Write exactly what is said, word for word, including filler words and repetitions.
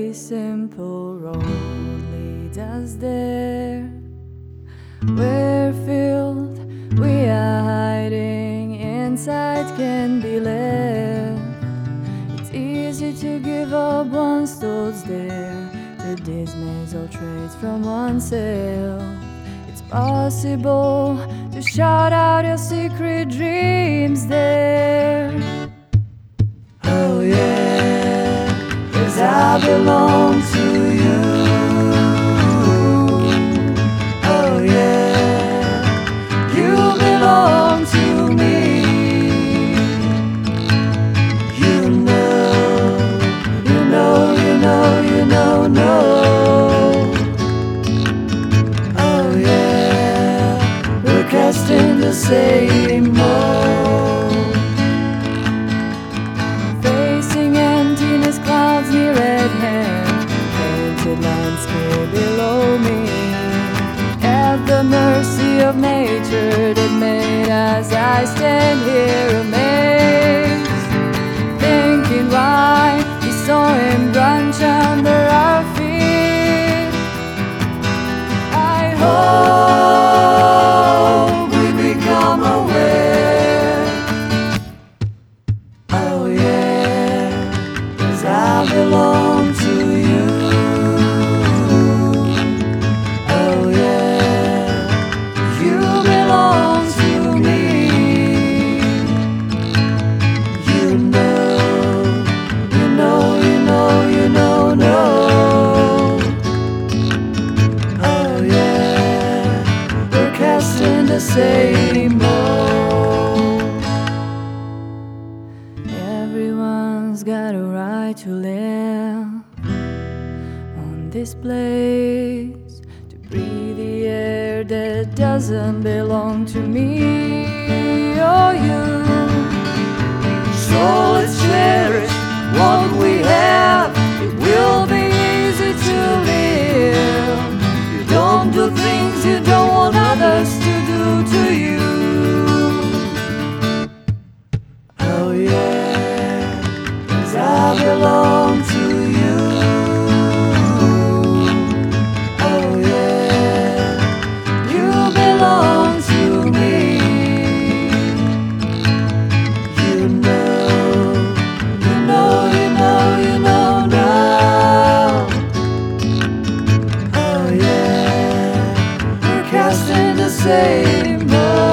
very simple road leads us there. We're filled, we are hiding, inside can be left. It's easy to give up once thoughts there, to dismiss all traits from oneself. It's possible to shout out your secret dreams there. Oh yeah, 'cause I belong to you. Oh yeah, you belong to me. You know, you know, you know, you know, know. Oh yeah, we're cast in the same mold, facing emptiness, clouds near at hand, painted landscape below me, at the mercy of nature that made us. I stand here amazed, thinking why we saw him branch under our feet. I hope we become aware. Oh yeah, 'cause I belong to you. Oh yeah, you belong to me. You know, you know, you know, you know, know. Oh yeah, we're cast in the same mold. Everyone's got a right to live on this place, to breathe the air that doesn't belong to me or you. So let's cherish what we have. It will be easy to live. You don't do things you don't want others to do to you. Oh yeah, 'cause I belong to you. Oh yeah, you belong to me. You know, you know, you know, you know, know. Oh yeah, we're cast in the same mold.